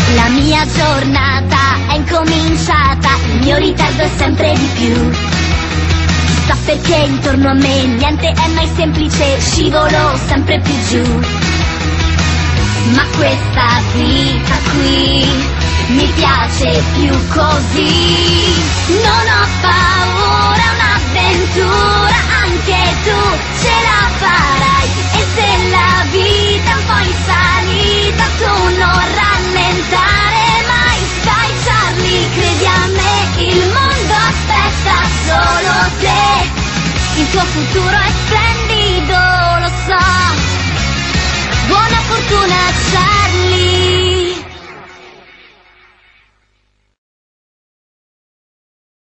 La mia giornata è incominciata, il mio ritardo è sempre di più. Chissà perché intorno a me niente è mai semplice, scivolo sempre più giù. Ma questa vita qui mi piace più così. Non ho paura, è un'avventura, anche tu ce la farai. E se la vita è un po' in salita, tu non rammentare mai. Dai Charlie, credi a me, il mondo aspetta solo te. Il tuo futuro è splendido, lo so. Buona fortuna.